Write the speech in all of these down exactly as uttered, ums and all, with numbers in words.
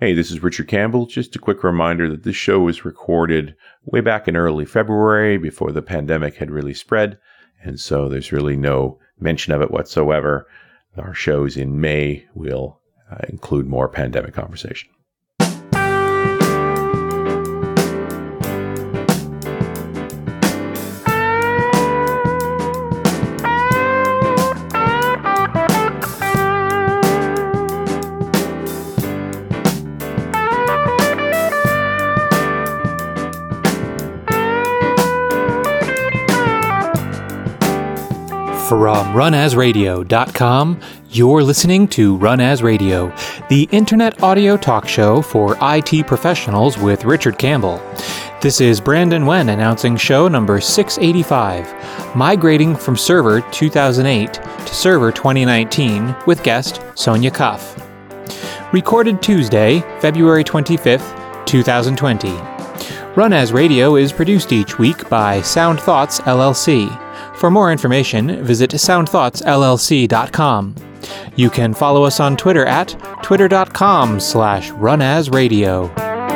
Hey, this is Richard Campbell. Just a quick reminder that this show was recorded way back in early February before the pandemic had really spread. And so there's really no mention of it whatsoever. Our shows in May will uh, include more pandemic conversation. From run as radio dot com, you're listening to Run As Radio, the internet audio talk show for I T professionals with Richard Campbell. This is Brandon Wen announcing show number six eighty-five, migrating from Server two thousand eight to Server twenty nineteen with guest Sonia Cuff. Recorded Tuesday, February twenty-fifth, twenty twenty. Run As Radio is produced each week by Sound Thoughts L L C. For more information, visit sound thoughts L L C dot com. You can follow us on Twitter at twitter.com slash runasradio.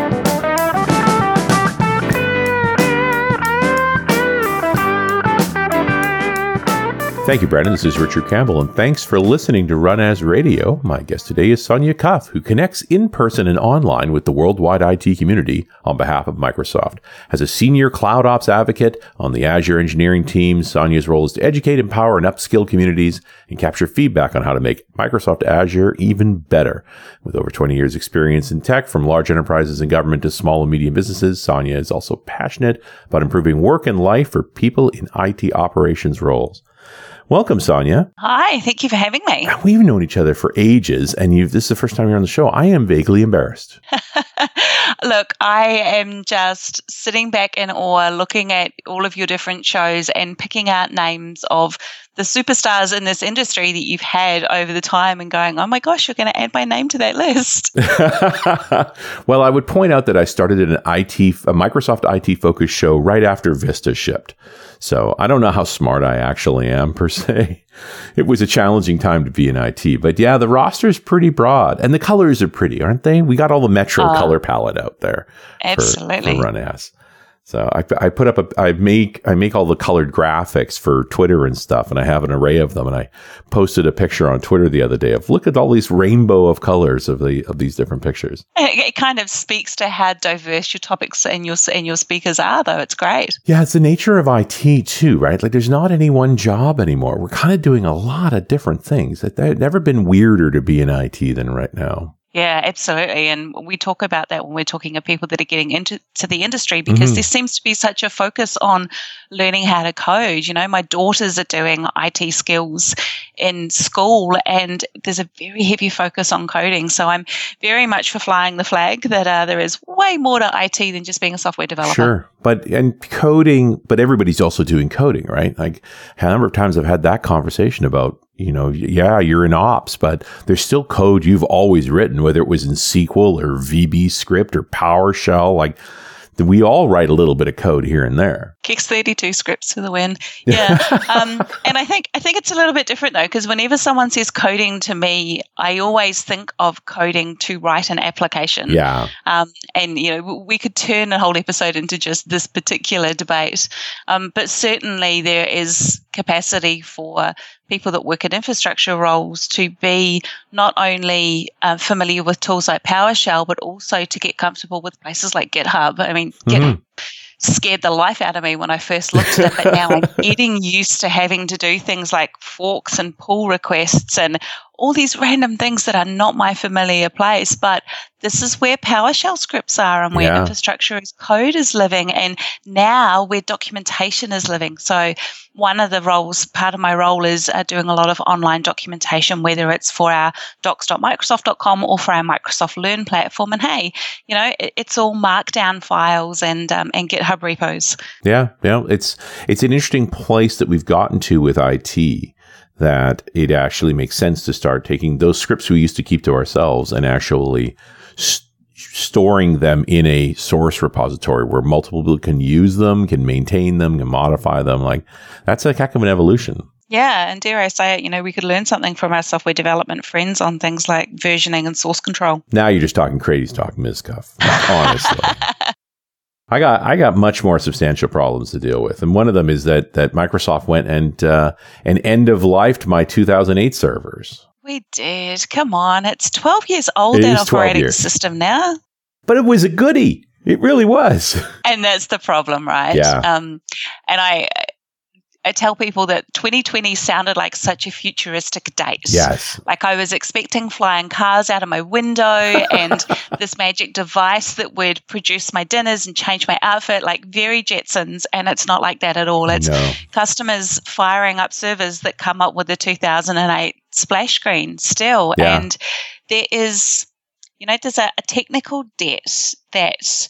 Thank you, Brandon. This is Richard Campbell, and thanks for listening to Run As Radio. My guest today is Sonia Cuff, who connects in person and online with the worldwide I T community on behalf of Microsoft. As a senior cloud ops advocate on the Azure engineering team, Sonia's role is to educate, empower, and upskill communities and capture feedback on how to make Microsoft Azure even better. With over twenty years experience in tech, from large enterprises and government to small and medium businesses, Sonia is also passionate about improving work and life for people in I T operations roles. Welcome, Sonia. Hi, thank you for having me. We've known each other for ages, and you've, this is the first time you're on the show. I am vaguely embarrassed. Look, I am just sitting back in awe, looking at all of your different shows and picking out names of the superstars in this industry that you've had over the time and going, oh my gosh, you're going to add my name to that list. Well, I would point out that I started an I T, a Microsoft I T-focused show right after Vista shipped. So I don't know how smart I actually am, per se. It was a challenging time to be in I T. But yeah, the roster is pretty broad. And the colors are pretty, aren't they? We got all the Metro uh, color palette out there. Absolutely. For, for Run As. So I, I put up a, I make, I make all the colored graphics for Twitter and stuff, and I have an array of them. And I posted a picture on Twitter the other day of, look at all these rainbow of colors of the, of these different pictures. It, it kind of speaks to how diverse your topics and your, and your speakers are, though. It's great. Yeah. It's the nature of I T too, right? Like there's not any one job anymore. We're kind of doing a lot of different things. It's never been weirder to be in I T than right now. Yeah, absolutely. And we talk about that when we're talking to people that are getting into to the industry, because mm-hmm. there seems to be such a focus on learning how to code. You know, my daughters are doing I T skills in school, and there's a very heavy focus on coding. So I'm very much for flying the flag that uh, there is way more to I T than just being a software developer. Sure. But and coding, but everybody's also doing coding, right? Like a number of times I've had that conversation about, you know, yeah, you're in ops, but there's still code you've always written, whether it was in S Q L or V B script or PowerShell. Like we all write a little bit of code here and there. Kicks thirty-two scripts to the win. Yeah. um, and I think I think it's a little bit different, though, because whenever someone says coding to me, I always think of coding to write an application. Yeah. Um, and, you know, we could turn a whole episode into just this particular debate. Um, but certainly there is capacity for people that work in infrastructure roles to be not only uh, familiar with tools like PowerShell, but also to get comfortable with places like GitHub. I mean, mm-hmm. GitHub scared the life out of me when I first looked at it, but now I'm getting used to having to do things like forks and pull requests and all these random things that are not my familiar place. But this is where PowerShell scripts are and where yeah. infrastructure as code is living, and now where documentation is living. So one of the roles, part of my role is uh, doing a lot of online documentation, whether it's for our docs dot microsoft dot com or for our Microsoft Learn platform. And hey, you know, it, it's all markdown files and um, and GitHub repos. Yeah, yeah, it's it's an interesting place that we've gotten to with I T, that it actually makes sense to start taking those scripts we used to keep to ourselves and actually st- storing them in a source repository where multiple people can use them, can maintain them, can modify them. Like, that's a heck of an evolution. Yeah, and dare I say it, you know, we could learn something from our software development friends on things like versioning and source control. Now you're just talking crazy talk, Miz Cuff. Honestly. I got I got much more substantial problems to deal with, and one of them is that that Microsoft went and uh, and end of lifed my two thousand eight servers. We did. Come on, it's twelve years old, It that is twelve operating years. system now. But it was a goodie. It really was. And that's the problem, right? Yeah. Um, and I I tell people that twenty twenty sounded like such a futuristic date. Yes. Like I was expecting flying cars out of my window and this magic device that would produce my dinners and change my outfit, like very Jetsons. And it's not like that at all. It's No. customers firing up servers that come up with the two thousand eight splash screen still. Yeah. And there is, you know, there's a, a technical debt that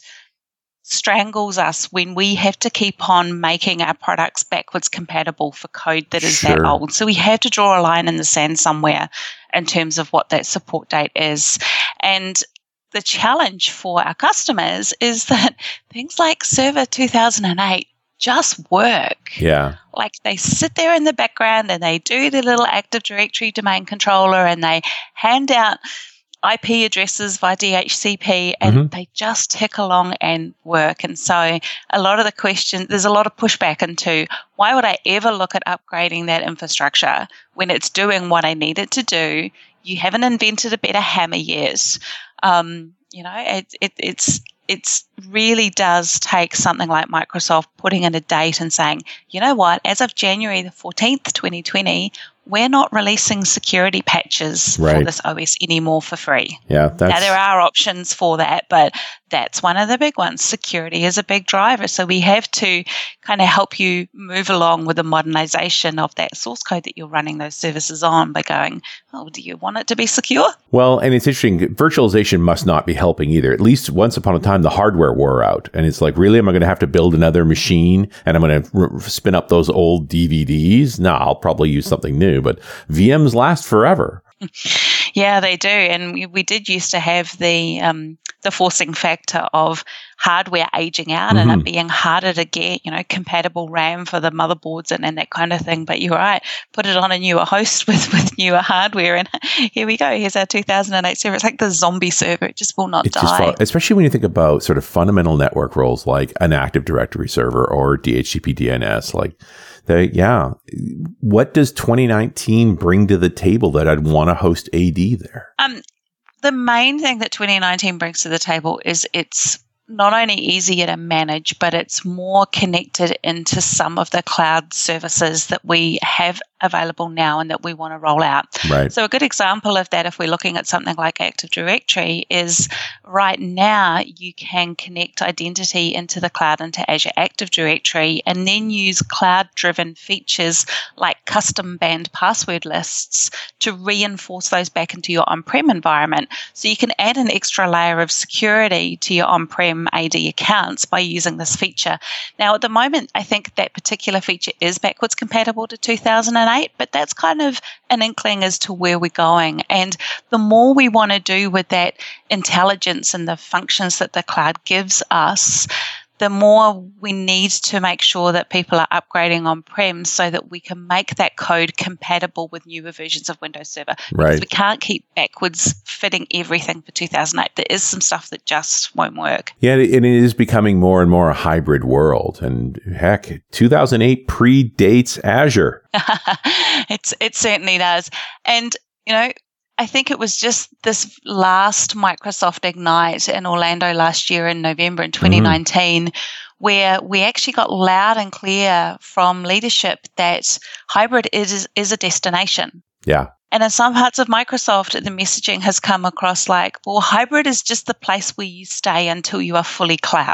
strangles us when we have to keep on making our products backwards compatible for code that is Sure. that old. So we have to draw a line in the sand somewhere in terms of what that support date is. And the challenge for our customers is that things like Server two thousand eight just work. Yeah. Like they sit there in the background and they do their little Active Directory domain controller and they hand out I P addresses via D H C P and Mhm. they just tick along and work. And so a lot of the question, there's a lot of pushback into why would I ever look at upgrading that infrastructure when it's doing what I need it to do? You haven't invented a better hammer yet. Um, you know, it, it, it's it's really does take something like Microsoft putting in a date and saying, you know what, as of January the fourteenth, twenty twenty, we're not releasing security patches Right. for this O S anymore for free. Yeah. That's, Now, there are options for that, but that's one of the big ones. Security is a big driver. So we have to kind of help you move along with the modernization of that source code that you're running those services on by going, oh, do you want it to be secure? Well, and it's interesting. Virtualization must not be helping either. At least once upon a time, the hardware wore out. And it's like, really, am I going to have to build another machine and I'm going to r- spin up those old D V Ds? No, I'll probably use something new. But V Ms last forever. Yeah, they do. And we, we did used to have the um, the forcing factor of hardware aging out Mhm. and it being harder to get, you know, compatible RAM for the motherboards and, and that kind of thing. But you're right, put it on a newer host with, with newer hardware and here we go. Here's our two thousand eight server. It's like the zombie server. It just will not It die. just fall, especially when you think about sort of fundamental network roles like an Active Directory server or D H C P D N S. Like, they, yeah, what does twenty nineteen bring to the table that I'd want to host A D there? Um, the main thing that twenty nineteen brings to the table is it's not only easier to manage, but it's more connected into some of the cloud services that we have available now and that we want to roll out. Right. So a good example of that, if we're looking at something like Active Directory, is right now you can connect identity into the cloud, into Azure Active Directory, and then use cloud-driven features like custom banned password lists to reinforce those back into your on-prem environment. So you can add an extra layer of security to your on-prem A D accounts by using this feature. Now, at the moment, I think that particular feature is backwards compatible to two thousand eight, but that's kind of an inkling as to where we're going. And the more we want to do with that intelligence and the functions that the cloud gives us, the more we need to make sure that people are upgrading on-prem so that we can make that code compatible with newer versions of Windows Server. Right. Because we can't keep backwards fitting everything for two thousand eight. There is some stuff that just won't work. Yeah, and it is becoming more and more a hybrid world. And heck, two thousand eight predates Azure. it's It certainly does. And, you know, I think it was just this last Microsoft Ignite in Orlando last year in November in twenty nineteen, mm-hmm. where we actually got loud and clear from leadership that hybrid is is a destination. Yeah. And in some parts of Microsoft, the messaging has come across like, well, hybrid is just the place where you stay until you are fully cloud.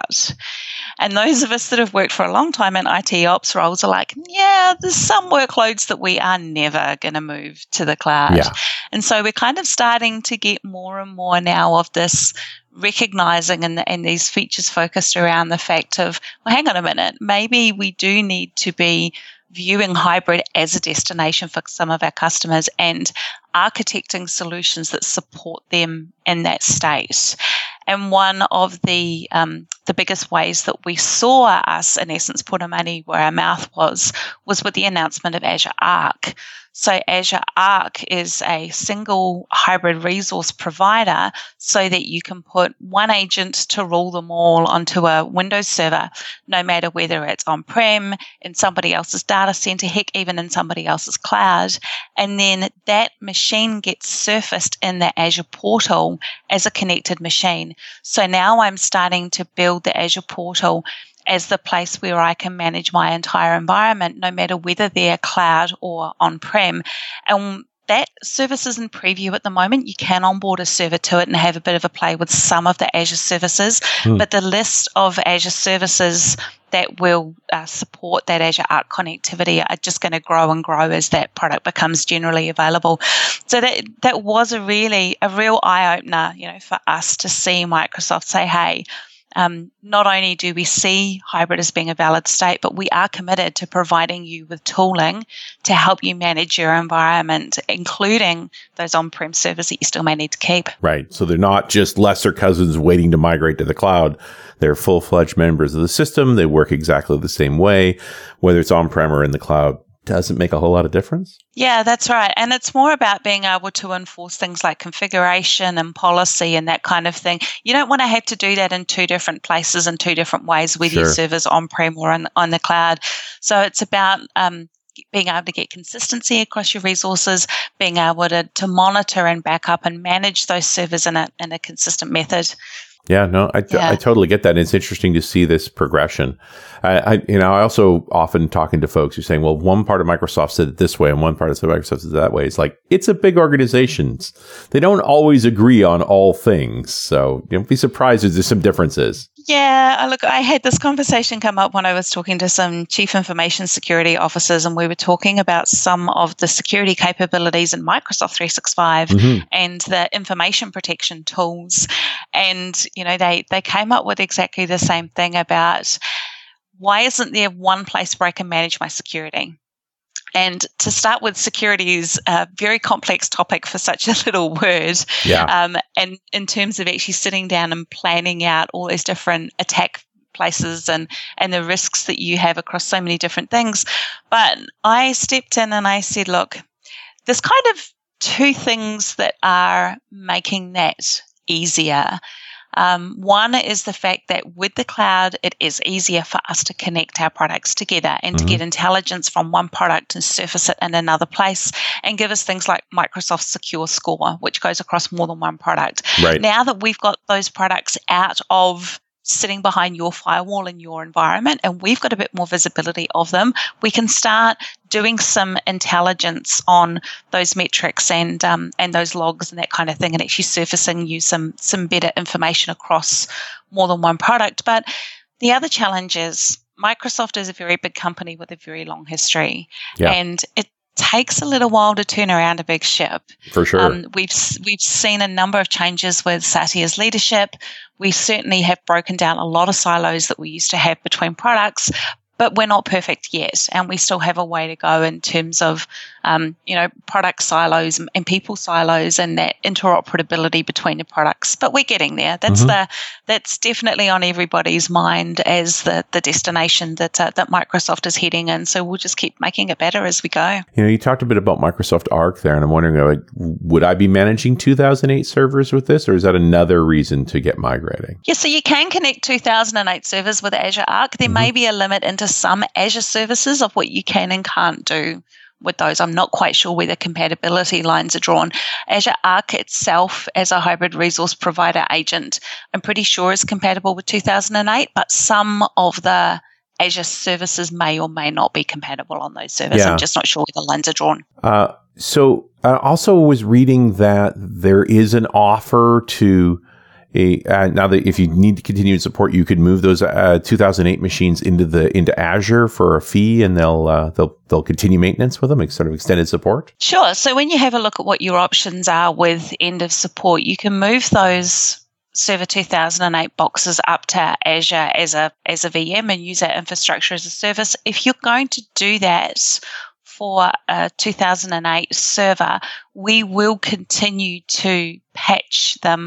And those of us that have worked for a long time in I T ops roles are like, yeah, there's some workloads that we are never going to move to the cloud. Yeah. And so we're kind of starting to get more and more now of this recognizing and, and these features focused around the fact of, well, hang on a minute, maybe we do need to be viewing hybrid as a destination for some of our customers and architecting solutions that support them in that state. And one of the um, the biggest ways that we saw us, in essence, put our money where our mouth was, was with the announcement of Azure Arc. So Azure Arc is a single hybrid resource provider so that you can put one agent to rule them all onto a Windows server, no matter whether it's on-prem, in somebody else's data center, heck, even in somebody else's cloud. And then that machine gets surfaced in the Azure portal as a connected machine. So now I'm starting to build the Azure portal as the place where I can manage my entire environment, no matter whether they're cloud or on-prem. And that service is in preview at the moment. You can onboard a server to it and have a bit of a play with some of the Azure services, mm. but the list of Azure services that will uh, support that Azure Arc connectivity are just going to grow and grow as that product becomes generally available. So that that was a really a real eye-opener, you know, for us to see Microsoft say, hey, Um, not only do we see hybrid as being a valid state, but we are committed to providing you with tooling to help you manage your environment, including those on-prem servers that you still may need to keep. Right. So they're not just lesser cousins waiting to migrate to the cloud. They're full-fledged members of the system. They work exactly the same way, whether it's on-prem or in the cloud. Doesn't make a whole lot of difference. Yeah, that's right. And it's more about being able to enforce things like configuration and policy and that kind of thing. You don't want to have to do that in two different places in two different ways, whether Sure. your server's on-prem or on, on the cloud. So it's about um, being able to get consistency across your resources, being able to, to monitor and back up and manage those servers in a, in a consistent method. Yeah, no, I, Yeah. I totally get that. And it's interesting to see this progression. I, I, you know, I also often talking to folks who are saying, well, one part of Microsoft said it this way and one part of Microsoft said it that way. It's like, it's a big organization. They don't always agree on all things. So don't be surprised if there's some differences. Yeah, look, I had this conversation come up when I was talking to some chief information security officers, and we were talking about some of the security capabilities in Microsoft three sixty-five mm-hmm. and the information protection tools. And, you know, they, they came up with exactly the same thing about why isn't there one place where I can manage my security? And to start with, security is a very complex topic for such a little word. Yeah. Um, and in terms of actually sitting down and planning out all these different attack places and, and the risks that you have across so many different things. But I stepped in and I said, look, there's kind of two things that are making that easier. Um, one is the fact that with the cloud, it is easier for us to connect our products together and mm-hmm. to get intelligence from one product and surface it in another place and give us things like Microsoft Secure Score, which goes across more than one product. Right. Now that we've got those products out of sitting behind your firewall in your environment and we've got a bit more visibility of them, we can start doing some intelligence on those metrics and um, and those logs and that kind of thing, and actually surfacing you some some better information across more than one product. But the other challenge is Microsoft is a very big company with a very long history, yeah. and it takes a little while to turn around a big ship. For sure. Um, we've we've seen a number of changes with Satya's leadership. We certainly have broken down a lot of silos that we used to have between products, but we're not perfect yet, and we still have a way to go in terms of, um, you know, product silos and, and people silos and that interoperability between the products. But we're getting there. That's mm-hmm. the that's definitely on everybody's mind as the the destination that uh, that Microsoft is heading in. So we'll just keep making it better as we go. You know, you talked a bit about Microsoft Arc there, and I'm wondering, like, would I be managing two thousand eight servers with this, or is that another reason to get migrating? Yeah, so you can connect two thousand eight servers with Azure Arc. There mm-hmm. may be a limit into some Azure services of what you can and can't do with those. I'm not quite sure where the compatibility lines are drawn. Azure Arc itself as a hybrid resource provider agent, I'm pretty sure is compatible with two thousand eight, but some of the Azure services may or may not be compatible on those servers. Yeah. I'm just not sure where the lines are drawn. Uh, so I also was reading that there is an offer to A, uh, now that if you need to continue to support, you could move those uh, two thousand eight machines into the into Azure for a fee, and they'll uh, they'll they'll continue maintenance with them, like sort of extended support. Sure. So when you have a look at what your options are with end of support, you can move those Server two thousand eight boxes up to Azure as a as a V M and use that infrastructure as a service. If you're going to do that for a two thousand eight server, we will continue to patch them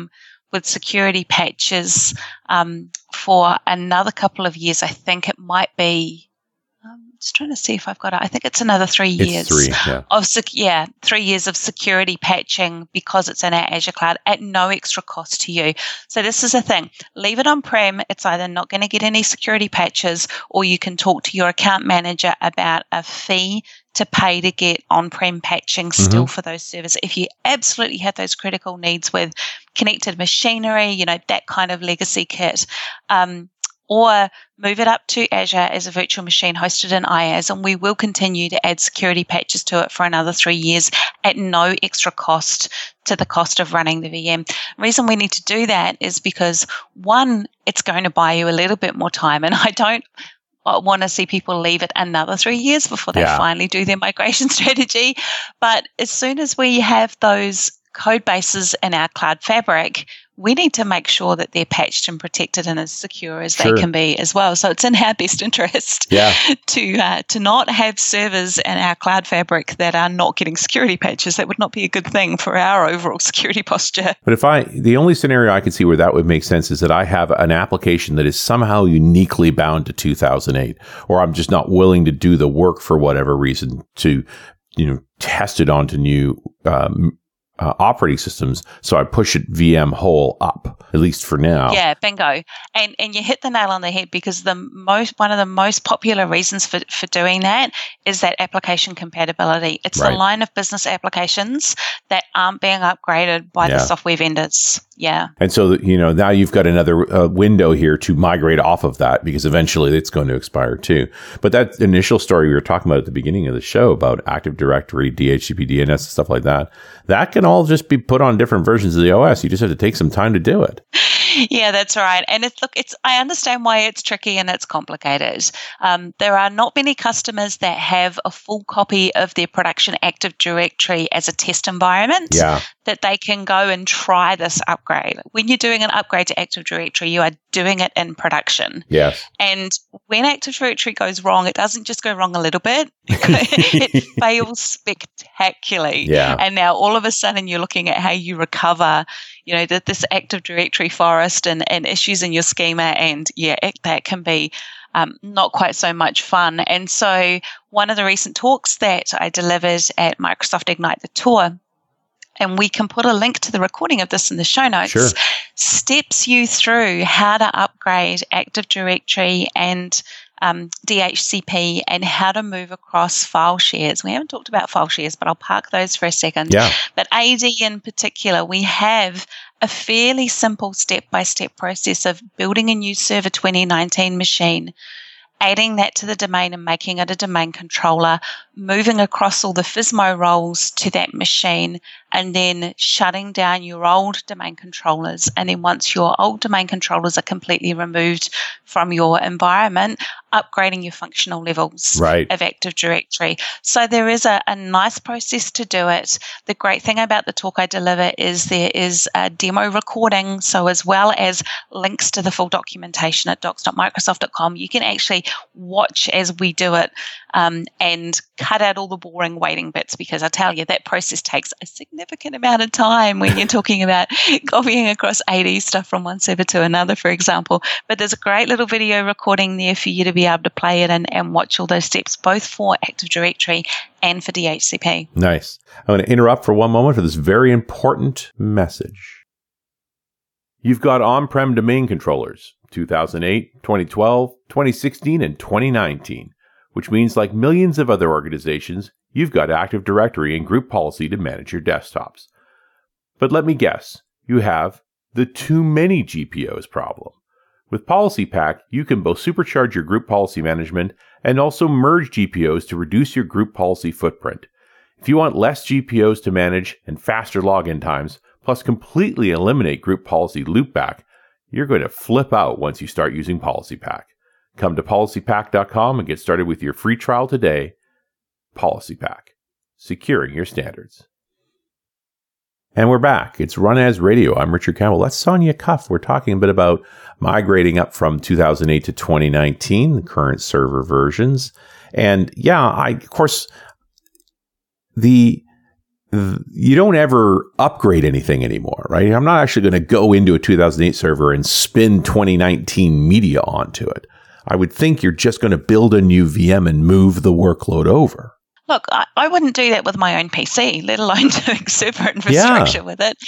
with security patches um, for another couple of years. I think it might be, I'm just trying to see if I've got it. I think it's another three years. It's three, yeah. Of sec- yeah, three years of security patching because it's in our Azure cloud at no extra cost to you. So this is a thing. Leave it on-prem. It's either not going to get any security patches, or you can talk to your account manager about a fee to pay to get on-prem patching still mm-hmm. for those servers. If you absolutely have those critical needs with connected machinery, you know, that kind of legacy kit, um, or move it up to Azure as a virtual machine hosted in IaaS, and we will continue to add security patches to it for another three years at no extra cost to the cost of running the V M. The reason we need to do that is because, one, it's going to buy you a little bit more time, and I don't want to see people leave it another three years before they yeah. finally do their migration strategy. But as soon as we have those code bases in our cloud fabric, we need to make sure that they're patched and protected and as secure as sure. they can be as well. So it's in our best interest yeah. to uh, to not have servers in our cloud fabric that are not getting security patches. That would not be a good thing for our overall security posture. But if I, the only scenario I can see where that would make sense is that I have an application that is somehow uniquely bound to two thousand eight, or I'm just not willing to do the work for whatever reason to, you know, test it onto new um Uh, operating systems, so I push it V M whole up, at least for now. Yeah, bingo. And and you hit the nail on the head, because the most one of the most popular reasons for, for doing that is that application compatibility. It's right. the line of business applications that aren't being upgraded by yeah. the software vendors. Yeah. And so, you know, now you've got another uh, window here to migrate off of that, because eventually it's going to expire too. But that initial story we were talking about at the beginning of the show about Active Directory, D H C P, D N S, and stuff like that, that can all just be put on different versions of the O S. You just have to take some time to do it. Yeah, that's right. And it's look, it's I understand why it's tricky and it's complicated. Um, there are not many customers that have a full copy of their production Active Directory as a test environment yeah. that they can go and try this upgrade. When you're doing an upgrade to Active Directory, you are doing it in production. Yes. And when Active Directory goes wrong, it doesn't just go wrong a little bit. It fails spectacularly. Yeah. And now all of a sudden you're looking at how you recover, you know, that this Active Directory forest and, and issues in your schema. And yeah, it, that can be um, not quite so much fun. And so one of the recent talks that I delivered at Microsoft Ignite the Tour, and we can put a link to the recording of this in the show notes, sure. steps you through how to upgrade Active Directory and um, D H C P and how to move across file shares. We haven't talked about file shares, but I'll park those for a second. Yeah. But A D in particular, we have a fairly simple step-by-step process of building a new Server twenty nineteen machine, adding that to the domain and making it a domain controller, moving across all the FSMO roles to that machine, and then shutting down your old domain controllers. And then once your old domain controllers are completely removed from your environment, upgrading your functional levels right. of Active Directory. So there is a, a nice process to do it. The great thing about the talk I deliver is there is a demo recording. So as well as links to the full documentation at docs dot microsoft dot com, you can actually watch as we do it um, and cut out all the boring waiting bits, because I tell you, that process takes a significant amount of time when you're talking about copying across A D stuff from one server to another, for example. But there's a great little video recording there for you to be able to play it and, and watch all those steps, both for Active Directory and for D H C P. Nice. I'm going to interrupt for one moment for this very important message. You've got on-prem domain controllers, two thousand eight, twenty twelve, twenty sixteen, and twenty nineteen, which means, like millions of other organizations, you've got Active Directory and group policy to manage your desktops. But let me guess, you have the too many G P Os problem. With Policy Pack, you can both supercharge your group policy management and also merge G P Os to reduce your group policy footprint. If you want less G P Os to manage and faster login times, plus completely eliminate group policy loopback, you're going to flip out once you start using Policy Pack. Come to policy pack dot com and get started with your free trial today. Policy Pack, securing your standards. And we're back. It's Run As Radio. I'm Richard Campbell. That's Sonia Cuff. We're talking a bit about migrating up from two thousand eight to twenty nineteen, the current server versions. And yeah, I, of course, the you don't ever upgrade anything anymore, right? I'm not actually going to go into a two thousand eight server and spin twenty nineteen media onto it. I would think you're just going to build a new V M and move the workload over. Look, I, I wouldn't do that with my own P C, let alone doing server infrastructure yeah. with it.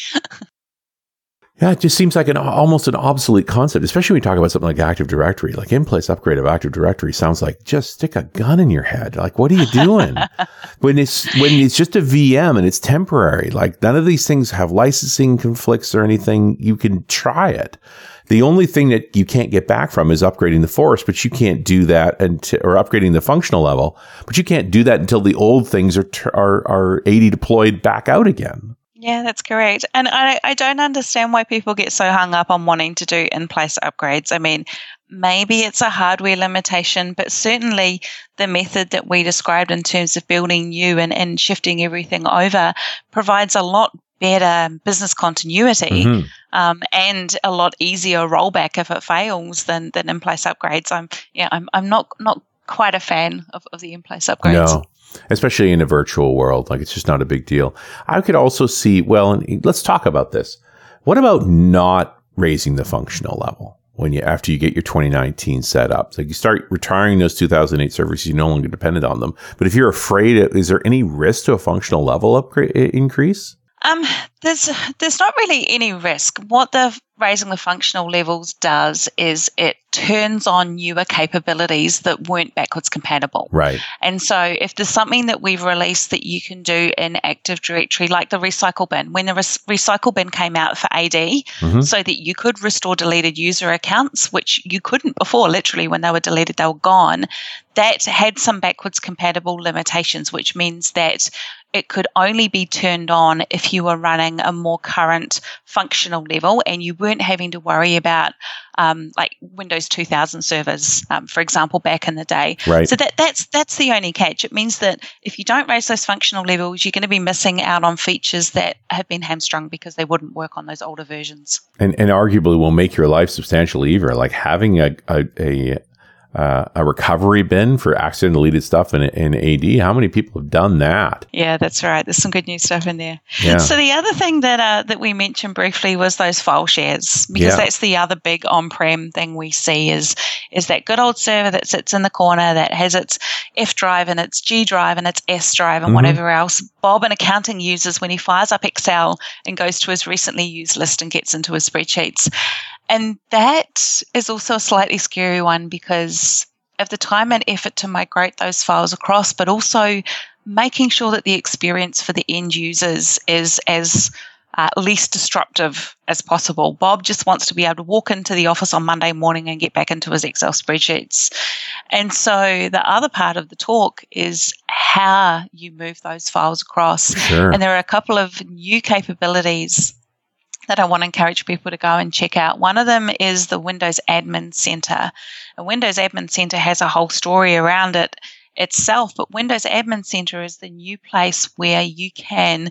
Yeah, it just seems like an almost an obsolete concept, especially when we talk about something like Active Directory. Like in-place upgrade of Active Directory sounds like just stick a gun in your head. Like, what are you doing? when it's when it's just a V M and it's temporary, like none of these things have licensing conflicts or anything. You can try it. The only thing that you can't get back from is upgrading the force, but you can't do that until, or upgrading the functional level, but you can't do that until the old things are are are A D deployed back out again. Yeah, that's correct. And I, I don't understand why people get so hung up on wanting to do in-place upgrades. I mean, maybe it's a hardware limitation, but certainly the method that we described in terms of building new and, and shifting everything over provides a lot better business continuity mm-hmm. um, and a lot easier rollback if it fails than, than in-place upgrades. I'm yeah, I'm I'm not not quite a fan of, of the in-place upgrades. No. Especially in a virtual world, like it's just not a big deal. I could also see, well, and let's talk about this. What about not raising the functional level when you after you get your twenty nineteen set up? Like you start retiring those two thousand eight servers, you're no longer dependent on them. But if you're afraid, is there any risk to a functional level upgrade increase? Um, there's there's not really any risk. What the raising the functional levels does is it turns on newer capabilities that weren't backwards compatible. Right. And so if there's something that we've released that you can do in Active Directory, like the recycle bin, when the re- recycle bin came out for A D, mm-hmm. so that you could restore deleted user accounts, which you couldn't before, literally when they were deleted, they were gone, that had some backwards compatible limitations, which means that it could only be turned on if you were running a more current functional level and you weren't having to worry about um, like Windows two thousand servers, um, for example, back in the day. Right. So that, that's that's the only catch. It means that if you don't raise those functional levels, you're going to be missing out on features that have been hamstrung because they wouldn't work on those older versions. And, and arguably will make your life substantially easier, like having a a, a Uh, a recovery bin for accident deleted stuff in, in A D. How many people have done that? Yeah, that's right. There's some good new stuff in there. Yeah. So the other thing that uh, that we mentioned briefly was those file shares, because yeah. that's the other big on-prem thing we see is is that good old server that sits in the corner that has its F drive and its G drive and its S drive and mm-hmm. whatever else Bob in accounting uses when he fires up Excel and goes to his recently used list and gets into his spreadsheets. And that is also a slightly scary one because of the time and effort to migrate those files across, but also making sure that the experience for the end users is as uh, least disruptive as possible. Bob just wants to be able to walk into the office on Monday morning and get back into his Excel spreadsheets. And so the other part of the talk is how you move those files across. Sure. And there are a couple of new capabilities that I want to encourage people to go and check out. One of them is the Windows Admin Center. And Windows Admin Center has a whole story around it itself, but Windows Admin Center is the new place where you can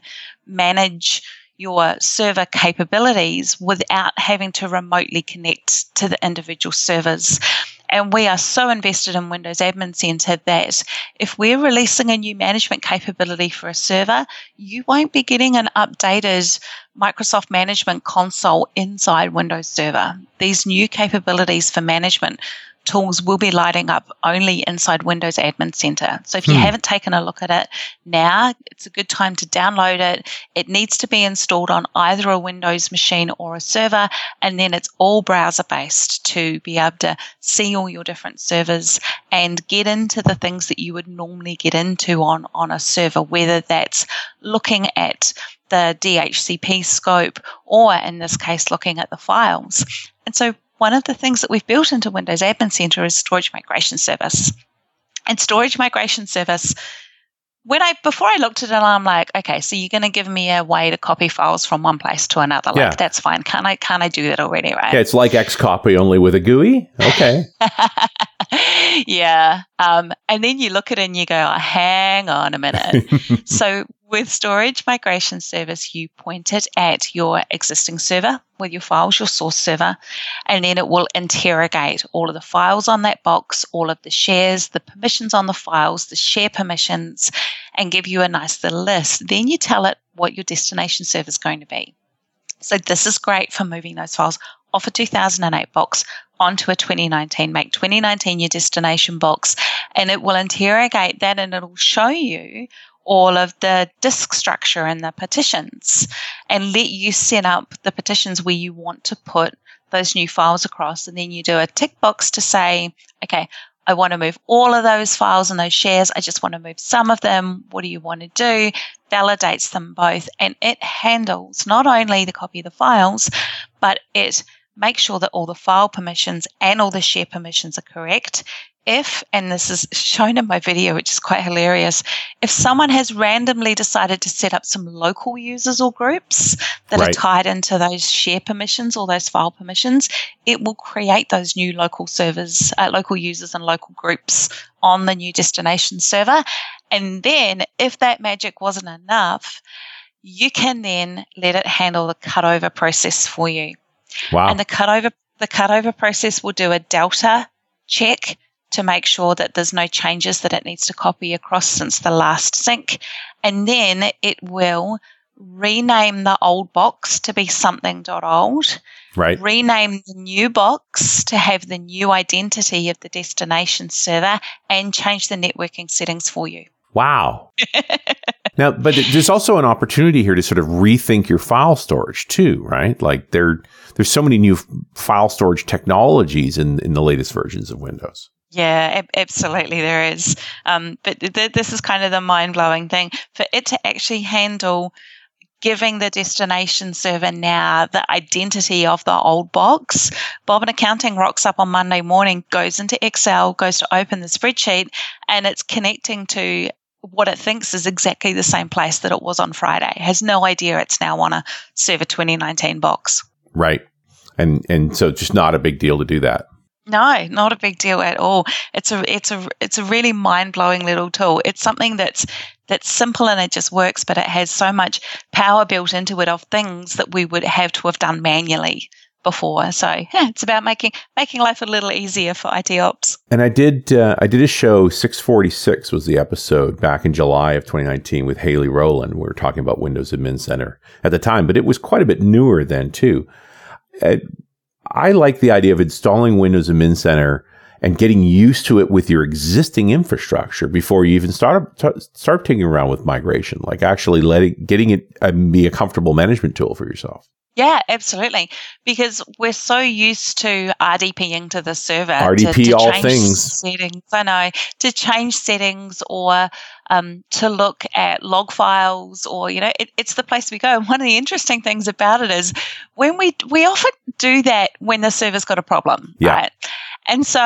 manage your server capabilities without having to remotely connect to the individual servers. And we are so invested in Windows Admin Center that if we're releasing a new management capability for a server, you won't be getting an updated Microsoft Management Console inside Windows Server. These new capabilities for management tools will be lighting up only inside Windows Admin Center. So if you hmm. haven't taken a look at it now, it's a good time to download it. It needs to be installed on either a Windows machine or a server, and then it's all browser-based to be able to see all your different servers and get into the things that you would normally get into on, on a server, whether that's looking at the D H C P scope or, in this case, looking at the files. And so one of the things that we've built into Windows Admin Center is Storage Migration Service. And Storage Migration Service, when I before I looked at it, I'm like, okay, so you're going to give me a way to copy files from one place to another. Like, yeah. that's fine. Can't I, can't I do that already, right? Yeah, it's like Xcopy, only with a G U I. Okay. yeah. Um, and then you look at it and you go, oh, hang on a minute. So With Storage Migration Service, you point it at your existing server with your files, your source server, and then it will interrogate all of the files on that box, all of the shares, the permissions on the files, the share permissions, and give you a nice little list. Then you tell it what your destination server is going to be. So this is great for moving those files off a two thousand eight box onto a twenty nineteen. Make twenty nineteen your destination box, and it will interrogate that, and it'll show you all of the disk structure and the partitions, and let you set up the partitions where you want to put those new files across. And then you do a tick box to say, okay, I want to move all of those files and those shares. I just want to move some of them. What do you want to do? Validates them both. And it handles not only the copy of the files, but it makes sure that all the file permissions and all the share permissions are correct. If, and this is shown in my video, which is quite hilarious, if someone has randomly decided to set up some local users or groups that right. are tied into those share permissions or those file permissions, it will create those new local servers, uh, local users and local groups on the new destination server. And then if that magic wasn't enough, you can then let it handle the cutover process for you. Wow. And the cutover, the cutover process will do a delta check to make sure that there's no changes that it needs to copy across since the last sync. And then it will rename the old box to be something.old, right. rename the new box to have the new identity of the destination server, and change the networking settings for you. Wow. Now, but there's also an opportunity here to sort of rethink your file storage too, right? Like there, there's so many new file storage technologies in, in the latest versions of Windows. Yeah, ab- absolutely there is. Um, but th- this is kind of the mind-blowing thing. For it to actually handle giving the destination server now the identity of the old box, Bob in Accounting rocks up on Monday morning, goes into Excel, goes to open the spreadsheet, and it's connecting to what it thinks is exactly the same place that it was on Friday. It has no idea it's now on a Server twenty nineteen box. Right. And and so it's just not a big deal to do that. No, not a big deal at all. It's a it's a it's a really mind-blowing little tool. It's something that's that's simple and it just works, but it has so much power built into it of things that we would have to have done manually before. So yeah, it's about making making life a little easier for I T ops. And I did uh, I did a show, six forty-six was the episode back in July of twenty nineteen with Haley Rowland. We were talking about Windows Admin Center at the time, but it was quite a bit newer then too. Uh, I like the idea of installing Windows Admin Center and getting used to it with your existing infrastructure before you even start t- start tinkering around with migration. Like actually letting getting it uh, be a comfortable management tool for yourself. Yeah, absolutely. Because we're so used to RDPing to the server. R D P to, to all change things. Settings. I know. To change settings or um, to look at log files or, you know, it, it's the place we go. And one of the interesting things about it is when we, we often do that when the server's got a problem, yeah. right? And so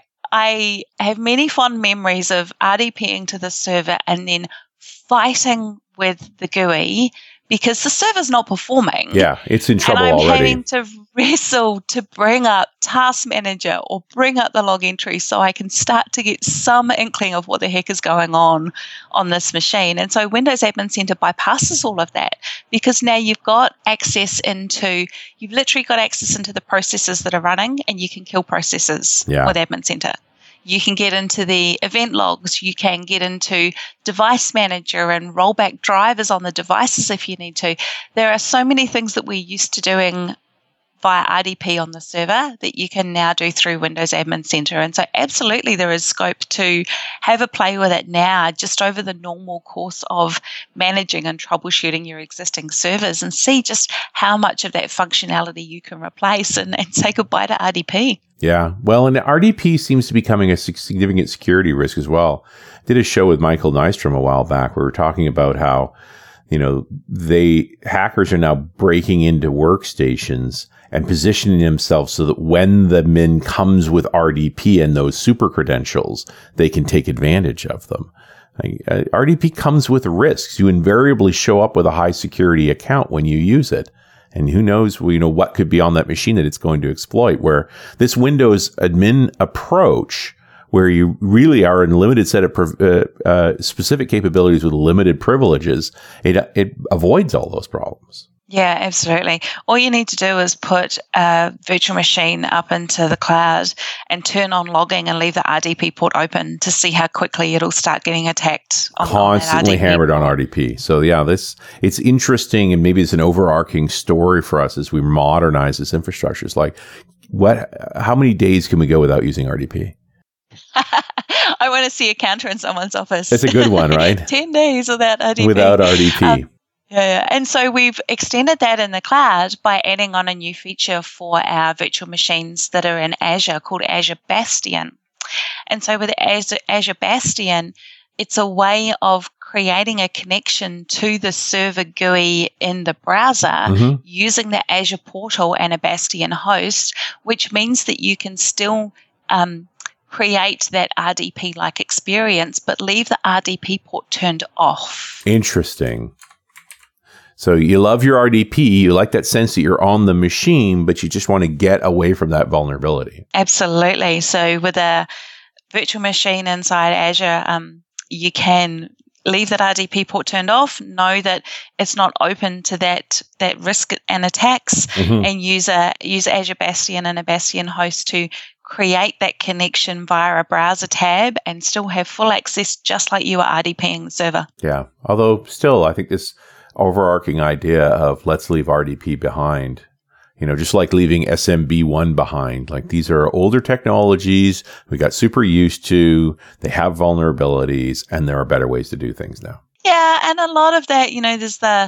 I have many fond memories of RDPing to the server and then fighting with the G U I because the server's not performing. Yeah, it's in trouble and I'm already. having to wrestle to bring up Task Manager or bring up the log entry so I can start to get some inkling of what the heck is going on on this machine. And so Windows Admin Center bypasses all of that because now you've got access into, you've literally got access into the processes that are running, and you can kill processes yeah. with Admin Center. You can get into the event logs. You can get into Device Manager and roll back drivers on the devices if you need to. There are so many things that we're used to doing via R D P on the server that you can now do through Windows Admin Center. And so absolutely there is scope to have a play with it now just over the normal course of managing and troubleshooting your existing servers and see just how much of that functionality you can replace and, and say goodbye to R D P. Yeah. Well, and R D P seems to be becoming a significant security risk as well. I did a show with Michael Nystrom a while back where we were talking about how, you know, they hackers are now breaking into workstations and positioning themselves so that when the min comes with R D P and those super credentials, they can take advantage of them. Like, uh, R D P comes with risks. You invariably show up with a high security account when you use it. And who knows, you know, what could be on that machine that it's going to exploit, where this Windows admin approach where you really are in a limited set of uh, uh, specific capabilities with limited privileges, it it avoids all those problems. Yeah, absolutely. All you need to do is put a virtual machine up into the cloud and turn on logging and leave the R D P port open to see how quickly it'll start getting attacked. On, Constantly on hammered port. on R D P. So yeah, this it's interesting, and maybe it's an overarching story for us as we modernize this infrastructure. It's like, what? How many days can we go without using R D P? I want to see a counter in someone's office. It's a good one, right? Ten days without R D P. Without R D P. Um, Yeah, and so we've extended that in the cloud by adding on a new feature for our virtual machines that are in Azure called Azure Bastion. And so with Azure, Azure Bastion, it's a way of creating a connection to the server G U I in the browser mm-hmm. using the Azure portal and a Bastion host, which means that you can still um, create that R D P-like experience, but leave the R D P port turned off. Interesting. So you love your R D P, you like that sense that you're on the machine, but you just want to get away from that vulnerability. Absolutely. So with a virtual machine inside Azure, um, you can leave that R D P port turned off, know that it's not open to that that risk and attacks, mm-hmm. and use a use Azure Bastion and a Bastion host to create that connection via a browser tab and still have full access just like you are RDPing the server. Yeah. Although still, I think this overarching idea of let's leave R D P behind, you know, just like leaving S M B one behind. Like these are older technologies we got super used to. They have vulnerabilities, and there are better ways to do things now. Yeah, and a lot of that, you know, there's the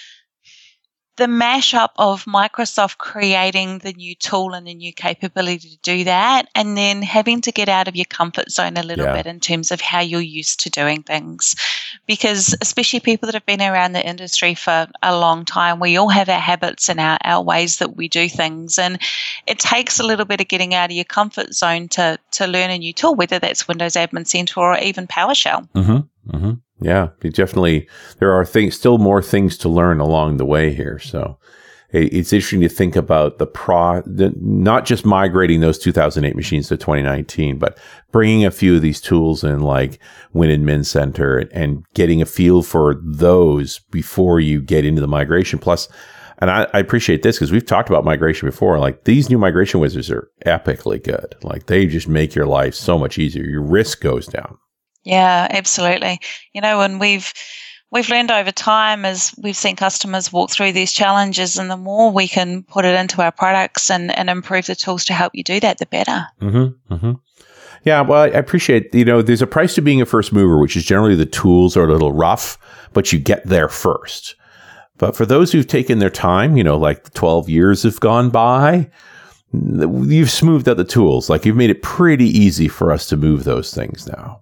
the mashup of Microsoft creating the new tool and the new capability to do that, and then having to get out of your comfort zone a little yeah. bit in terms of how you're used to doing things. Because especially people that have been around the industry for a long time, we all have our habits and our, our ways that we do things. And it takes a little bit of getting out of your comfort zone to, to learn a new tool, whether that's Windows Admin Center or even PowerShell. Mm-hmm. Mm-hmm. Yeah, definitely. There are things, still more things to learn along the way here. So it's interesting to think about the pro, the, not just migrating those two thousand eight machines to twenty nineteen, but bringing a few of these tools in like WinAdmin Center and, and getting a feel for those before you get into the migration. Plus, and I, I appreciate this because we've talked about migration before. Like these new migration wizards are epically good. Like they just make your life so much easier. Your risk goes down. Yeah, absolutely. You know, and we've we've learned over time as we've seen customers walk through these challenges, and the more we can put it into our products and, and improve the tools to help you do that, the better. Mm-hmm, mm-hmm. Yeah, well, I appreciate, you know, there's a price to being a first mover, which is generally the tools are a little rough, but you get there first. But for those who've taken their time, you know, like twelve years have gone by, you've smoothed out the tools. Like you've made it pretty easy for us to move those things now.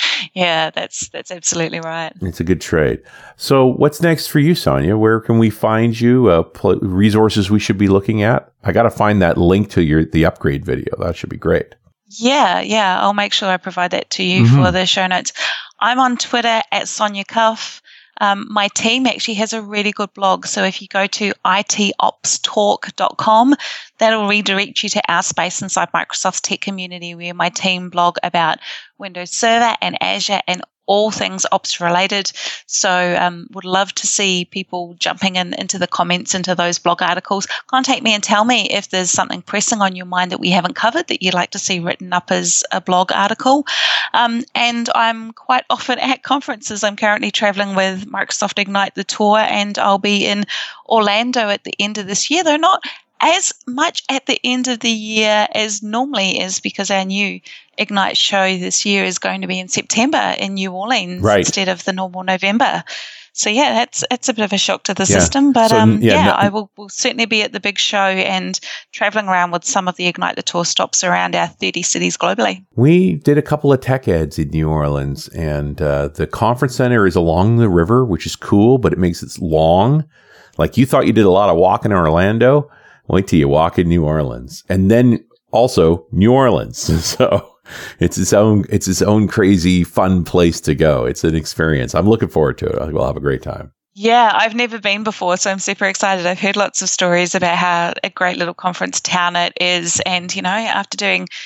Yeah, that's that's absolutely right. It's a good trade. So what's next for you, Sonia? Where can we find you? Uh, pl- resources we should be looking at? I got to find that link to your the upgrade video. That should be great. Yeah, yeah. I'll make sure I provide that to you mm-hmm. for the show notes. I'm on Twitter at Sonia Cuff. Um, my team actually has a really good blog. So if you go to I T ops talk dot com, that'll redirect you to our space inside Microsoft's tech community where my team blog about Windows Server and Azure and all things ops related. So um, would love to see people jumping in into the comments into those blog articles. Contact me and tell me if there's something pressing on your mind that we haven't covered that you'd like to see written up as a blog article. Um, and I'm quite often at conferences. I'm currently traveling with Microsoft Ignite the tour, and I'll be in Orlando at the end of this year, though not as much at the end of the year as normally is, because our new Ignite show this year is going to be in September in New Orleans right. instead of the normal November. So yeah, that's it's a bit of a shock to the yeah. system, but so, um, yeah, yeah no, I will, will certainly be at the big show and traveling around with some of the Ignite the Tour stops around our thirty cities globally. We did a couple of tech eds in New Orleans, and uh, the conference center is along the river, which is cool, but it makes it long. Like you thought you did a lot of walking in Orlando. Wait till you walk in New Orleans, and then also New Orleans. So it's its own, it's its own crazy fun place to go. It's an experience. I'm looking forward to it. I think we'll have a great time. Yeah, I've never been before, so I'm super excited. I've heard lots of stories about how a great little conference town it is, and you know, after doing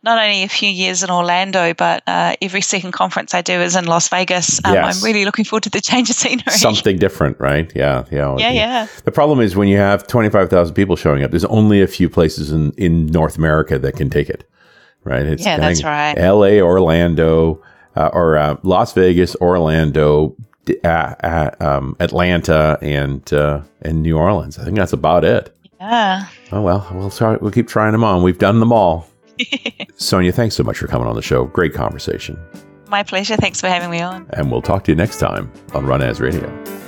not only a few years in Orlando, but uh, every second conference I do is in Las Vegas. Um, yes. I'm really looking forward to the change of scenery. Something different, right? Yeah, yeah. Yeah, yeah. The problem is when you have twenty-five thousand people showing up, there's only a few places in, in North America that can take it, right? It's yeah, that's right. L A, Orlando, uh, or uh, Las Vegas, Orlando, uh, uh, um, Atlanta, and uh, and New Orleans. I think that's about it. Yeah. Oh, well, we'll, try, we'll keep trying them on. We've done them all. Sonia, thanks so much for coming on the show. Great conversation. My pleasure. Thanks for having me on. And we'll talk to you next time on Run As Radio.